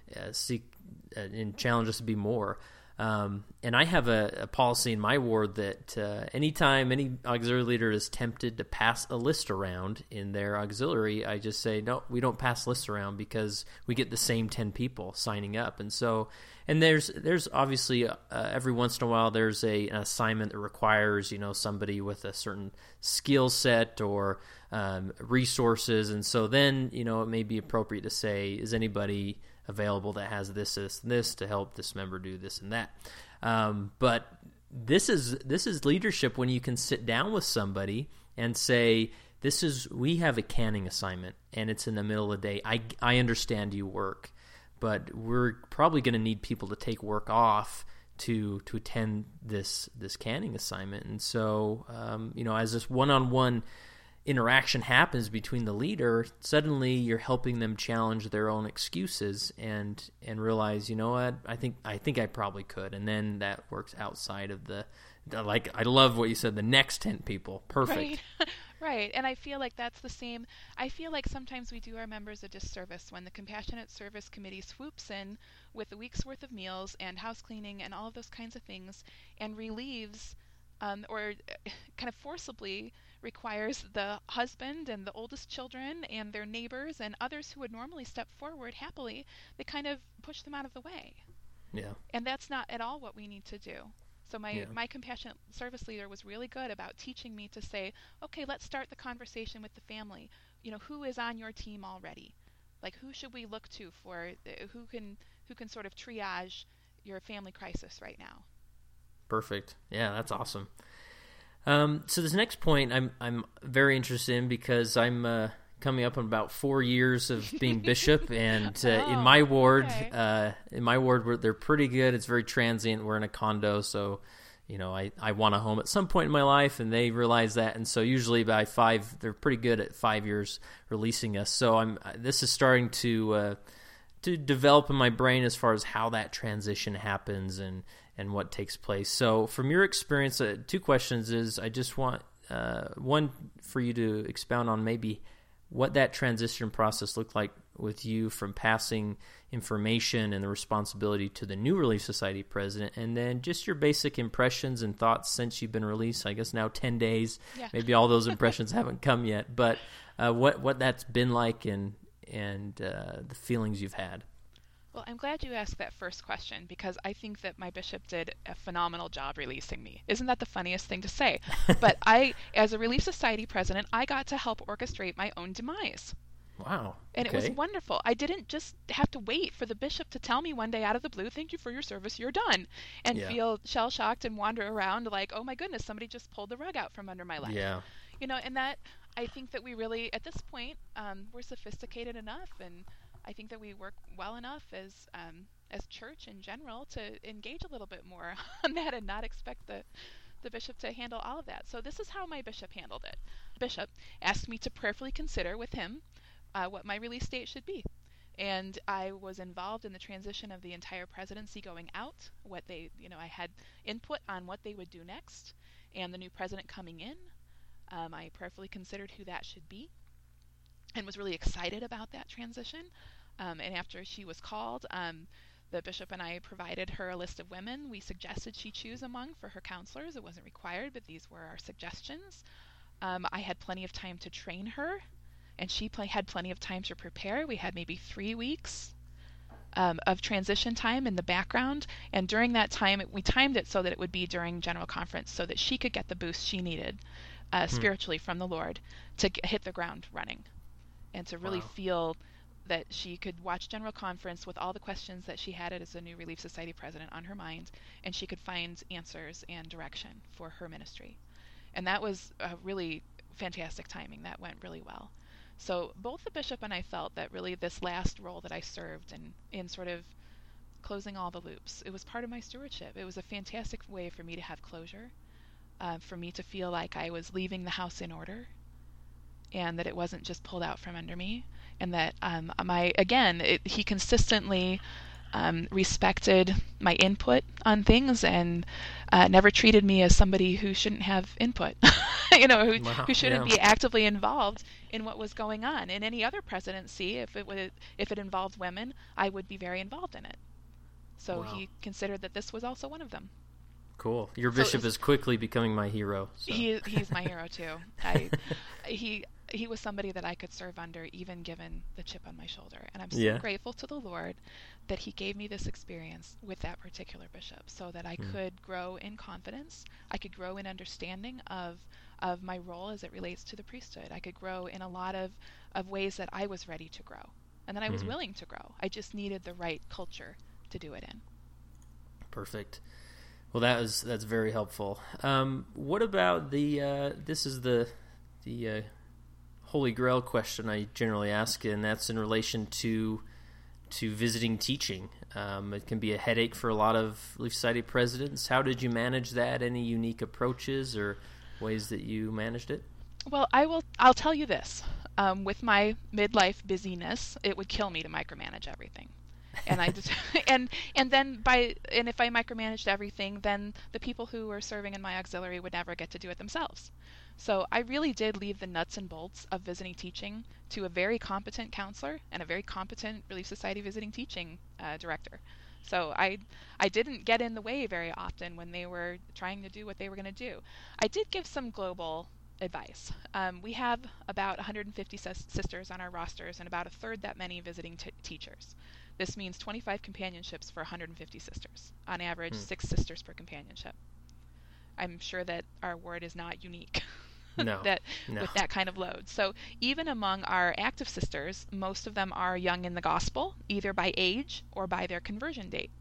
challenge us to be more. And I have a policy in my ward that anytime any auxiliary leader is tempted to pass a list around in their auxiliary, I just say, no, we don't pass lists around because we get the same 10 people signing up. And so, there's obviously every once in a while there's an assignment that requires, somebody with a certain skill set or resources. And so then, it may be appropriate to say, is anybody available that has this to help this member do this and that. But this is leadership when you can sit down with somebody and say, we have a canning assignment and it's in the middle of the day. I understand you work, but we're probably going to need people to take work off to attend this canning assignment. And so, as this one-on-one interaction happens between the leader, suddenly you're helping them challenge their own excuses and realize, what, I think I probably could. And then that works outside of I love what you said, the next 10 people. Perfect. Right. And I feel like that's the same. I feel like sometimes we do our members a disservice when the Compassionate Service Committee swoops in with a week's worth of meals and house cleaning and all of those kinds of things and relieves or kind of forcibly requires the husband and the oldest children and their neighbors and others who would normally step forward happily, they kind of push them out of the way. Yeah. And that's not at all what we need to do. So my compassionate service leader was really good about teaching me to say, okay, let's start the conversation with the family. Who is on your team already? Like, who should we look to for who can sort of triage your family crisis right now? Perfect. Yeah, that's awesome. So this next point I'm very interested in because I'm coming up on about 4 years of being bishop, and in my ward, they're pretty good. It's very transient. We're in a condo, so I want a home at some point in my life, and they realize that, and so usually by 5, they're pretty good at 5 years releasing us. So this is starting to develop in my brain as far as how that transition happens and what takes place. So from your experience, 2 questions is I just want one for you to expound on maybe what that transition process looked like with you from passing information and the responsibility to the new Relief Society president, and then just your basic impressions and thoughts since you've been released. I guess now 10 days, maybe all those impressions haven't come yet, but what that's been like and the feelings you've had. Well, I'm glad you asked that first question because I think that my bishop did a phenomenal job releasing me. Isn't that the funniest thing to say? But as a Relief Society president, I got to help orchestrate my own demise. Wow. And it was wonderful. I didn't just have to wait for the bishop to tell me one day out of the blue, thank you for your service, you're done. And feel shell-shocked and wander around like, oh my goodness, somebody just pulled the rug out from under my leg. Yeah. And that, I think that we really, at this point, we're sophisticated enough and I think that we work well enough as church in general to engage a little bit more on that and not expect the bishop to handle all of that. So this is how my bishop handled it. The bishop asked me to prayerfully consider with him what my release date should be. And I was involved in the transition of the entire presidency going out, what they, I had input on what they would do next, and the new president coming in. I prayerfully considered who that should be and was really excited about that transition. And after she was called, the bishop and I provided her a list of women we suggested she choose among for her counselors. It wasn't required, but these were our suggestions. I had plenty of time to train her, and she had plenty of time to prepare. We had maybe 3 weeks of transition time in the background, and during that time, we timed it so that it would be during General Conference so that she could get the boost she needed spiritually from the Lord to hit the ground running and to really feel that she could watch General Conference with all the questions that she had as a new Relief Society president on her mind, and she could find answers and direction for her ministry. And that was a really fantastic timing. That went really well. So both the bishop and I felt that really this last role that I served in sort of closing all the loops, it was part of my stewardship. It was a fantastic way for me to have closure, for me to feel like I was leaving the house in order and that it wasn't just pulled out from under me, and that he consistently respected my input on things and never treated me as somebody who shouldn't have input, who shouldn't be actively involved in what was going on. In any other presidency, if it involved women, I would be very involved in it. So he considered that this was also one of them. Cool. Your bishop is quickly becoming my hero. So. He's my hero too. He was somebody that I could serve under, even given the chip on my shoulder. And I'm so grateful to the Lord that he gave me this experience with that particular bishop so that I could grow in confidence. I could grow in understanding of my role as it relates to the priesthood. I could grow in a lot of ways that I was ready to grow and that I was willing to grow. I just needed the right culture to do it in. Perfect. Well, that's very helpful. What about this is the Holy Grail question I generally ask, and that's in relation to visiting teaching. It can be a headache for a lot of Relief Society presidents. How did you manage that? Any unique approaches or ways that you managed it? Well, I'll tell you this. With my midlife busyness, it would kill me to micromanage everything. And I just and if I micromanaged everything, then the people who were serving in my auxiliary would never get to do it themselves. So I really did leave the nuts and bolts of visiting teaching to a very competent counselor and a very competent Relief Society visiting teaching director. So I didn't get in the way very often when they were trying to do what they were going to do. I did give some global advice. We have about 150 sisters on our rosters and about a third that many visiting teachers. This means 25 companionships for 150 sisters. On average, 6 sisters per companionship. I'm sure that our ward is not unique with that kind of load. So even among our active sisters, most of them are young in the gospel, either by age or by their conversion date.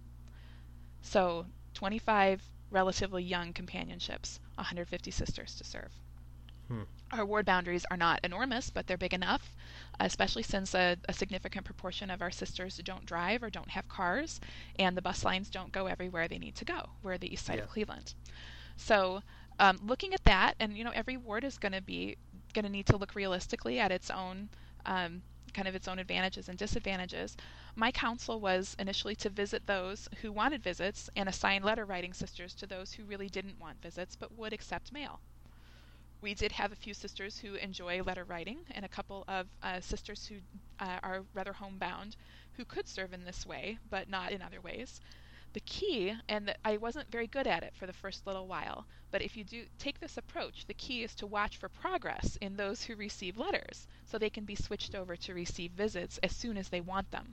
So 25 relatively young companionships, 150 sisters to serve. Our ward boundaries are not enormous, but they're big enough, especially since a significant proportion of our sisters don't drive or don't have cars, and the bus lines don't go everywhere they need to go. We're the east side of Cleveland. So looking at that, and every ward is going to need to look realistically at its own its own advantages and disadvantages. My counsel was initially to visit those who wanted visits and assign letter writing sisters to those who really didn't want visits but would accept mail. We did have a few sisters who enjoy letter writing and a couple of sisters who are rather homebound who could serve in this way, but not in other ways. The key, and I wasn't very good at it for the first little while, but if you do take this approach, the key is to watch for progress in those who receive letters so they can be switched over to receive visits as soon as they want them.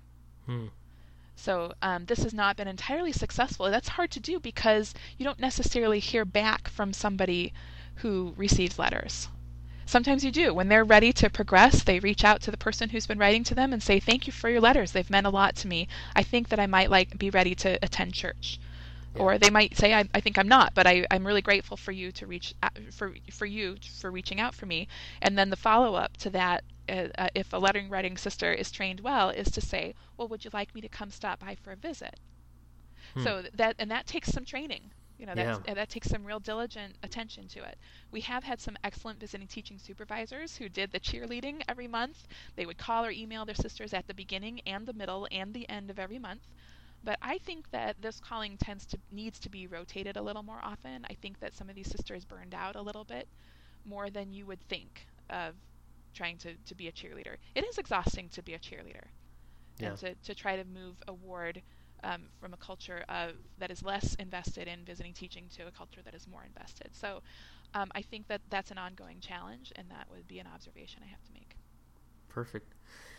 So this has not been entirely successful. That's hard to do because you don't necessarily hear back from somebody who receives letters. Sometimes you do. When they're ready to progress, they reach out to the person who's been writing to them and say, "Thank you for your letters. They've meant a lot to me. I think that I might be ready to attend church." Yeah. Or they might say, I think I'm not, but I'm really grateful for you to reach for reaching out for me. And then the follow-up to that if a lettering writing sister is trained well, is to say, well, would you like me to come stop by for a visit? So that takes some training. That takes some real diligent attention to it. We have had some excellent visiting teaching supervisors who did the cheerleading every month. They would call or email their sisters at the beginning and the middle and the end of every month. But I think that this calling needs to be rotated a little more often. I think that some of these sisters burned out a little bit more than you would think of trying to be a cheerleader. It is exhausting to be a cheerleader, and to try to move a ward from a culture that is less invested in visiting teaching to a culture that is more invested. So I think that that's an ongoing challenge, and that would be an observation I have to make. Perfect.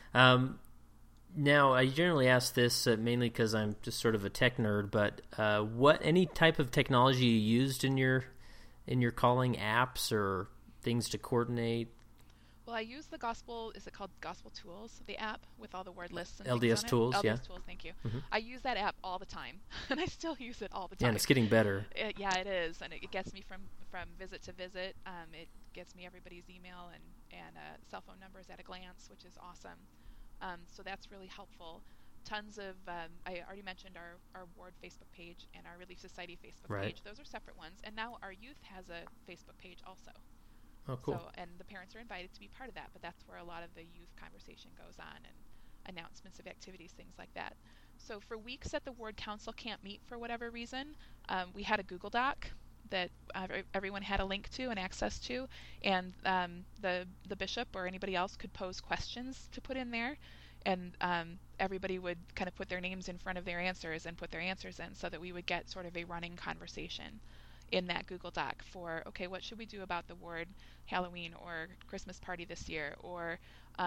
Now, I generally ask this mainly because I'm just sort of a tech nerd, but any type of technology you used in your calling, apps or things to coordinate? Well, I use the Gospel, is it called Gospel Tools, the app with all the word lists and LDS Tools, LDS Tools, thank you. Mm-hmm. I use that app all the time, and I still use it all the time. Yeah, and it's getting better. It is, and it gets me from visit to visit. It gets me everybody's email and cell phone numbers at a glance, which is awesome. So that's really helpful. Tons of, I already mentioned our ward Facebook page and our Relief Society Facebook page. Those are separate ones. And now our youth has a Facebook page also. Oh, cool. So, and the parents are invited to be part of that, but that's where a lot of the youth conversation goes on, and announcements of activities, things like that. So for weeks that the ward council can't meet for whatever reason, we had a Google Doc that everyone had a link to and access to, and the bishop or anybody else could pose questions to put in there, and everybody would kind of put their names in front of their answers and put their answers in, so that we would get sort of a running conversation in that Google Doc for, okay, what should we do about the ward Halloween or Christmas party this year, or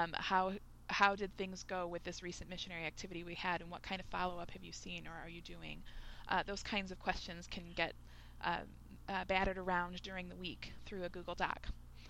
how did things go with this recent missionary activity we had, and what kind of follow-up have you seen or are you doing? Those kinds of questions can get battered around during the week through a Google Doc.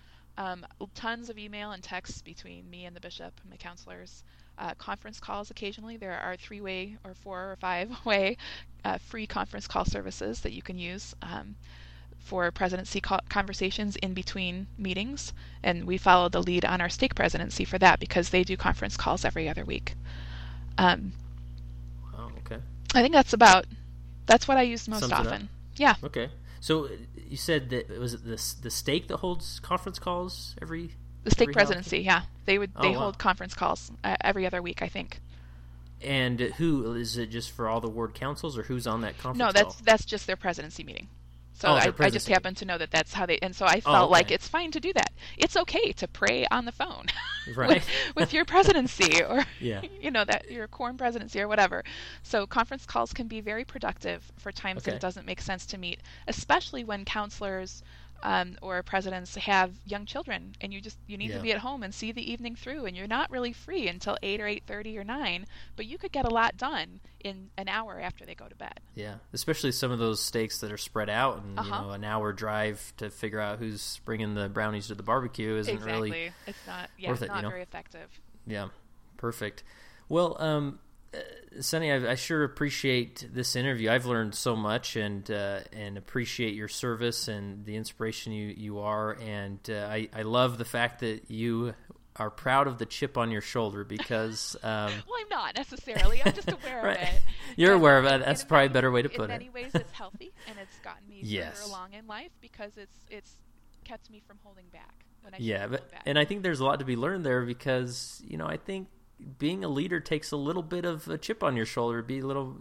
Tons of email and texts between me and the bishop and my counselors. Conference calls occasionally. There are 3-way or 4 or 5-way free conference call services that you can use for presidency conversations in between meetings, and we follow the lead on our stake presidency for that because they do conference calls every other week. Wow, okay. I think that's what I use most often. Yeah. Okay. So you said that was it the stake that holds conference calls every? The stake presidency, yeah. They hold conference calls every other week, I think. And who is it? Just for all the ward councils, or who's on that conference call? No, that's just their presidency meeting. So I just happen to know that that's how they, and so I felt like it's fine to do that. It's okay to pray on the phone right. with your presidency or, yeah. That your quorum presidency or whatever. So conference calls can be very productive for times that it doesn't make sense to meet, especially when counselors or presidents have young children, and you need to be at home and see the evening through, and you're not really free until 8 or 8:30 or 9, but you could get a lot done in an hour after they go to bed. Yeah, especially some of those stakes that are spread out, and an hour drive to figure out who's bringing the brownies to the barbecue isn't really it's not worth it, not very effective. Yeah, perfect. Well, Sonny, I sure appreciate this interview. I've learned so much, and appreciate your service and the inspiration you are. And I love the fact that you are proud of the chip on your shoulder because... well, I'm not necessarily. I'm just aware right. of it. You're aware of it. That's probably a better way to put it. In many ways, it's healthy, and it's gotten me further along in life because it's kept me from holding back when I should hold back. And I think there's a lot to be learned there because, I think being a leader takes a little bit of a chip on your shoulder, be a little,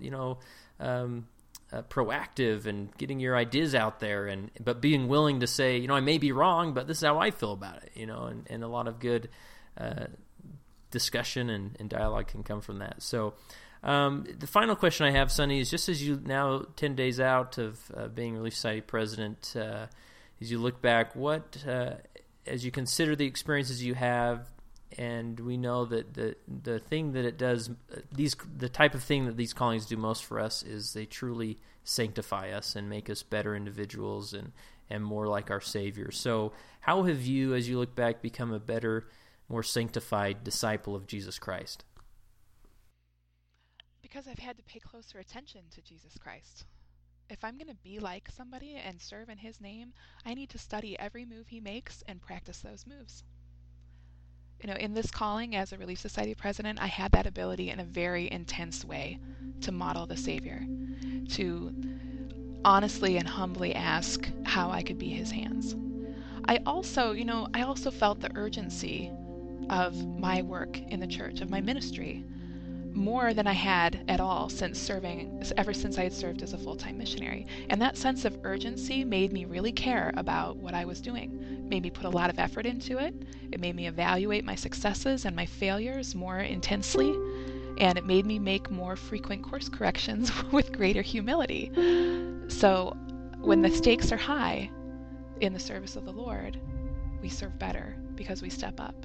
proactive and getting your ideas out there, but being willing to say, I may be wrong, but this is how I feel about it, and a lot of good discussion and dialogue can come from that. So the final question I have, Sonny, is just as you now 10 days out of being Relief Society president, as you look back, what, as you consider the experiences you have, and we know that the thing that it does, the type of thing that these callings do most for us is they truly sanctify us and make us better individuals and more like our Savior. So how have you, as you look back, become a better, more sanctified disciple of Jesus Christ? Because I've had to pay closer attention to Jesus Christ. If I'm going to be like somebody and serve in His name, I need to study every move He makes and practice those moves. in this calling as a Relief Society president, I had that ability in a very intense way to model the Savior, to honestly and humbly ask how I could be his hands. I also felt the urgency of my work in the church, of my ministry, more than I had at all ever since I had served as a full-time missionary. And that sense of urgency made me really care about what I was doing. It made me put a lot of effort into it. It made me evaluate my successes and my failures more intensely. And it made me make more frequent course corrections with greater humility. So when the stakes are high in the service of the Lord, we serve better because we step up.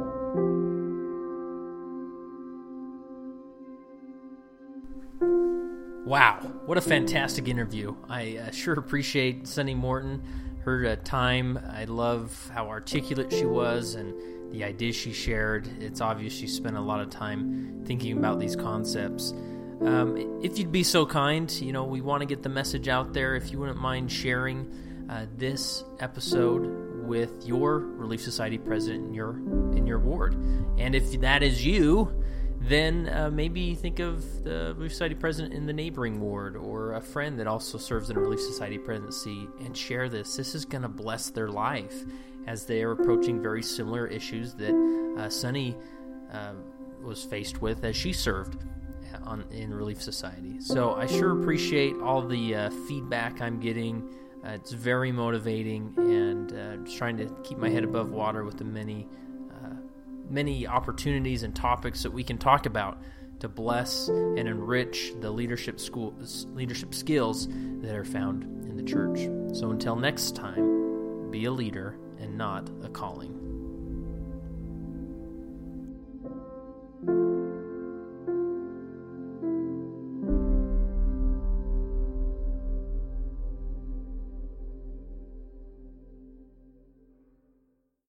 Wow, what a fantastic interview. I sure appreciate Sunny Morton, her time. I love how articulate she was and the ideas she shared. It's obvious she spent a lot of time thinking about these concepts. If you'd be so kind, we want to get the message out there. If you wouldn't mind sharing this episode with your Relief Society president in your ward. And if that is you, then maybe think of the Relief Society president in the neighboring ward or a friend that also serves in a Relief Society presidency and share this. This is going to bless their life as they are approaching very similar issues that Sunny was faced with as she served in Relief Society. So I sure appreciate all the feedback I'm getting. It's very motivating, and just trying to keep my head above water with the many opportunities and topics that we can talk about to bless and enrich the leadership skills that are found in the church. So until next time, be a leader and not a calling.